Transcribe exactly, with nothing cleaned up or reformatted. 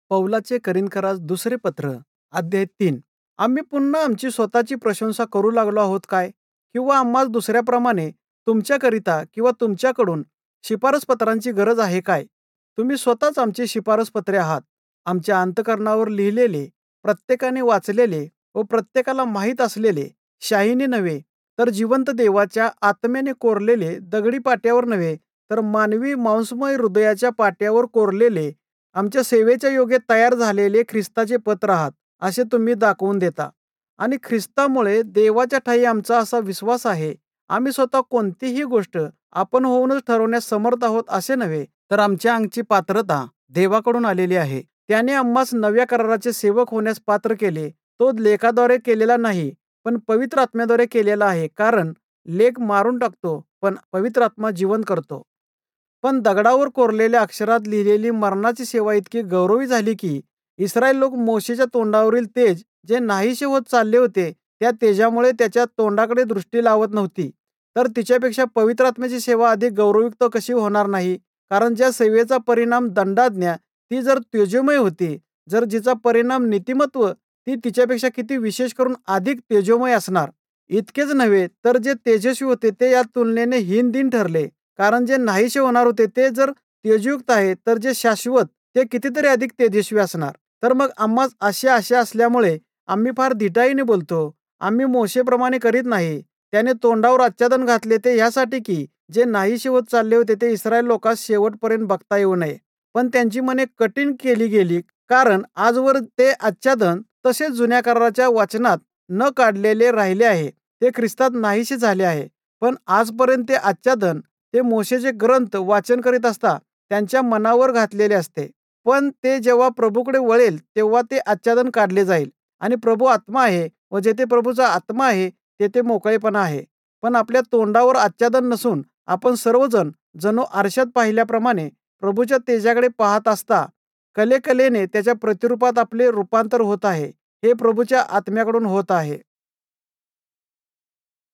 पौलाचे करिंथकरास दुसरे पत्र अध्याय तीन. आम्ही पुन्हा आमची स्वतःची प्रशंसा करू लागलो आहोत काय? किंवा आम्हाला दुसऱ्याप्रमाणे तुमच्याकरिता किंवा तुमच्याकडून शिफारसपत्रांची गरज आहे काय? तुम्ही स्वतःच आमची शिफारसपत्रे आहात. आमच्या अंतःकरणावर लिहिलेले, प्रत्येकाने वाचलेले व प्रत्येकाला माहीत असलेले, शाहीने नव्हे तर जिवंत देवाच्या आत्म्याने कोरलेले, दगडी पाट्यावर नव्हे तर मानवी मांसमय हृदयाच्या पाट्यावर कोरलेले, आमच्या सेवेच्या योग्य तयार झालेले ख्रिस्ताचे पत्र आहात, असे तुम्ही दाखवून देता. आणि ख्रिस्तामुळे देवाच्या ठायी आमचा असा विश्वास आहे, आम्ही स्वतः कोणतीही गोष्ट आपण होऊनच ठरवण्यास समर्थ आहोत असे नव्हे, तर आमच्या अंगची पात्रता देवाकडून आलेली आहे. त्याने आम्हास नव्या कराराचे सेवक होण्यास पात्र केले. तो लेखाद्वारे केलेला नाही, पण पवित्र आत्म्याद्वारे केलेला आहे. कारण लेख मारून टाकतो, पण पवित्र आत्मा जिवंत करतो. पण दगडावर कोरलेल्या अक्षरात लिहिलेली मरणाची सेवा इतकी गौरवी झाली की इस्रायल लोक मोशेच्या तोंडावरील तेज जे नाहीसे होत चालले होते, त्या तेजामुळे त्याच्या तोंडाकडे दृष्टी लावत नव्हती. तर तिच्यापेक्षा पवित्र आत्म्याची सेवा अधिक गौरवयुक्त कशी होणार नाही? कारण ज्या सेवेचा परिणाम दंडाज्ञा ती जर तेजोमय होती, जर जिचा परिणाम नीतिमत्व ती तिच्यापेक्षा किती विशेष करून अधिक तेजोमय असणार. इतकेच नव्हे तर जे तेजस्वी होते ते या तुलनेने हीनदिन ठरले. कारण जे नाहीसे होणार होते ते जर तेजयुक्त आहे, तर जे शाश्वत ते कितीतरी अधिक तेजस्वी असणार. तर मग आम्हास अशी आशा असल्यामुळे आम्ही फार धिटाईने बोलतो. आम्ही मोशेप्रमाणे करीत नाही. त्याने तोंडावर आच्छादन घातले ते यासाठी की जे नाहीसे होत चालले होते ते इस्रायल लोकांस शेवटपर्यंत बघता येऊ नये. पण त्यांची मने कठीण केली गेली, कारण आजवर ते आच्छादन तसेच जुन्या कराराच्या वचनात न काढलेले राहिले आहे. ते ख्रिस्तात नाहीसे झाले आहे. पण आजपर्यंत ते आच्छादन ते मोशेचे ग्रंथ वाचन करीत असता त्यांच्या मनावर घातलेले असते. पण ते जेव्हा प्रभूकडे वळेल तेव्हा ते आच्छादन काढले जाईल. आणि प्रभू आत्मा आहे व जेथे प्रभूचा आत्मा आहे तेथे मोकळेपणा आहे. पण आपल्या तोंडावर आच्छादन नसून आपण सर्वजण जणू आरशात पाहिल्याप्रमाणे प्रभूच्या तेजाकडे पाहत असता कलेकलेने त्याच्या प्रतिरूपात आपले रूपांतर होत आहे. हे प्रभूच्या आत्म्याकडून होत आहे.